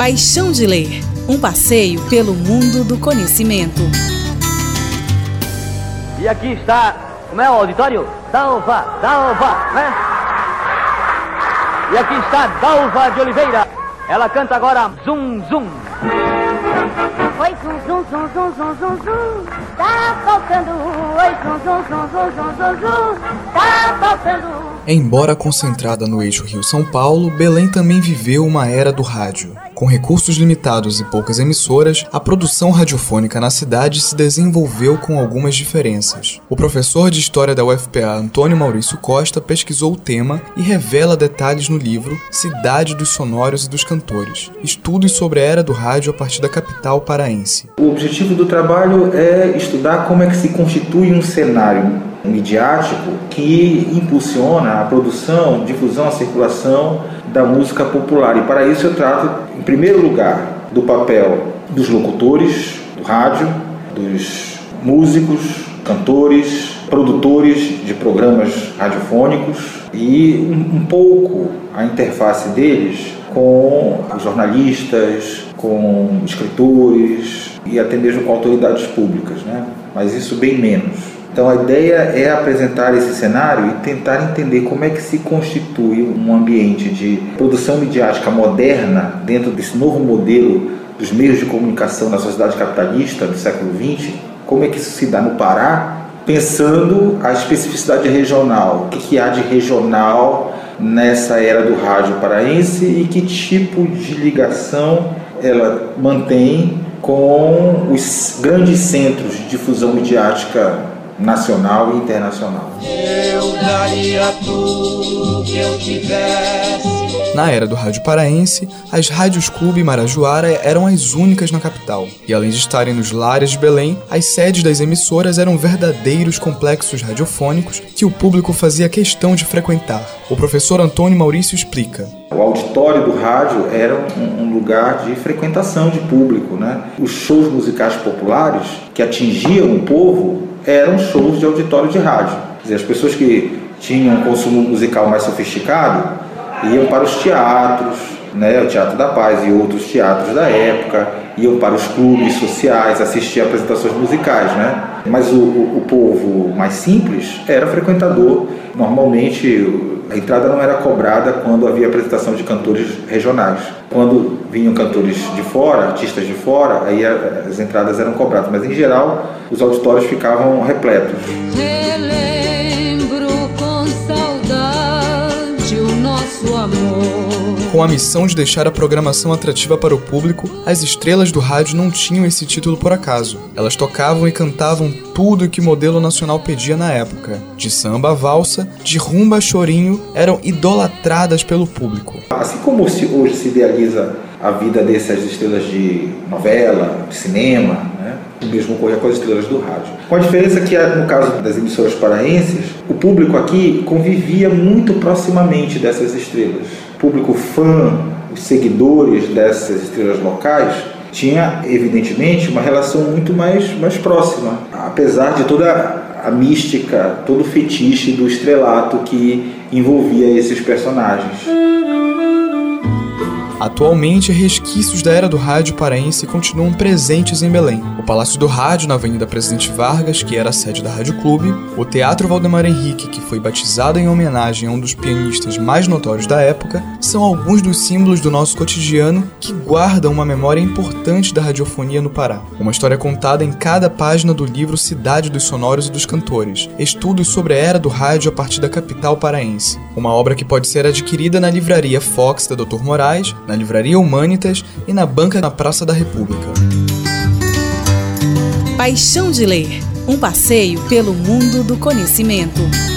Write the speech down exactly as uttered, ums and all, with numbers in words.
Paixão de Ler, um passeio pelo mundo do conhecimento. E aqui está, como é o auditório? Dalva, Dalva, né? E aqui está Dalva de Oliveira. Ela canta agora Zum Zum. Oi, zum, zum, zum, zum, zum, zum, zum. Tá faltando. Oi, zum, zum, zum, zum, zum, zum, zum. Tá faltando. Embora concentrada no eixo Rio-São Paulo, Belém também viveu uma era do rádio. Com recursos limitados e poucas emissoras, a produção radiofônica na cidade se desenvolveu com algumas diferenças. O professor de História da U F P A, Antônio Maurício Costa, pesquisou o tema e revela detalhes no livro Cidade dos Sonoros e dos Cantores, estudos sobre a era do rádio a partir da capital paraense. O objetivo do trabalho é estudar como é que se constitui um cenário midiático que impulsiona a produção, difusão, a circulação da música popular. E para isso eu trato, em primeiro lugar, do papel dos locutores do rádio, dos músicos, cantores, produtores de programas radiofônicos e um, um pouco a interface deles com jornalistas, com escritores e até mesmo com autoridades públicas, né? Mas isso bem menos. Então a ideia é apresentar esse cenário e tentar entender como é que se constitui um ambiente de produção midiática moderna dentro desse novo modelo dos meios de comunicação na sociedade capitalista do século vinte, como é que isso se dá no Pará, pensando a especificidade regional, o que, que há de regional nessa era do rádio paraense e que tipo de ligação ela mantém com os grandes centros de difusão midiática nacional e internacional. Eu daria tudo que eu tivesse. Na era do rádio paraense, as rádios Clube Marajoara eram as únicas na capital. E além de estarem nos lares de Belém, as sedes das emissoras eram verdadeiros complexos radiofônicos que o público fazia questão de frequentar. O professor Antônio Maurício explica. O auditório do rádio era um, um lugar de frequentação de público, né? Os shows musicais populares que atingiam o povo eram shows de auditório de rádio. Quer dizer, as pessoas que tinham um consumo musical mais sofisticado iam para os teatros, né, o Teatro da Paz e outros teatros da época, iam para os clubes sociais, assistir a apresentações musicais, né? Mas o, o, o povo mais simples era frequentador. Normalmente a entrada não era cobrada quando havia apresentação de cantores regionais. Quando vinham cantores de fora, artistas de fora, aí as entradas eram cobradas. Mas em geral os auditórios ficavam repletos. Relembro com saudade o nosso amor. Com a missão de deixar a programação atrativa para o público, as estrelas do rádio não tinham esse título por acaso. Elas tocavam e cantavam tudo o que o modelo nacional pedia na época. De samba a valsa, de rumba a chorinho, eram idolatradas pelo público. Assim como se hoje se idealiza a vida dessas estrelas de novela, de cinema, né? O mesmo ocorria com as estrelas do rádio. Com a diferença que, no caso das emissoras paraenses, o público aqui convivia muito proximamente dessas estrelas. O público fã, os seguidores dessas estrelas locais, tinha, evidentemente, uma relação muito mais, mais próxima. Apesar de toda a mística, todo o fetiche do estrelato que envolvia esses personagens. Atualmente, resquícios da era do rádio paraense continuam presentes em Belém. O Palácio do Rádio, na Avenida Presidente Vargas, que era a sede da Rádio Clube, o Teatro Valdemar Henrique, que foi batizado em homenagem a um dos pianistas mais notórios da época, são alguns dos símbolos do nosso cotidiano que guardam uma memória importante da radiofonia no Pará. Uma história contada em cada página do livro Cidade dos Sonoros e dos Cantores, estudos sobre a era do rádio a partir da capital paraense. Uma obra que pode ser adquirida na Livraria Fox da doutor Moraes, na Livraria Humanitas e na banca na Praça da República. Paixão de Ler, um passeio pelo mundo do conhecimento.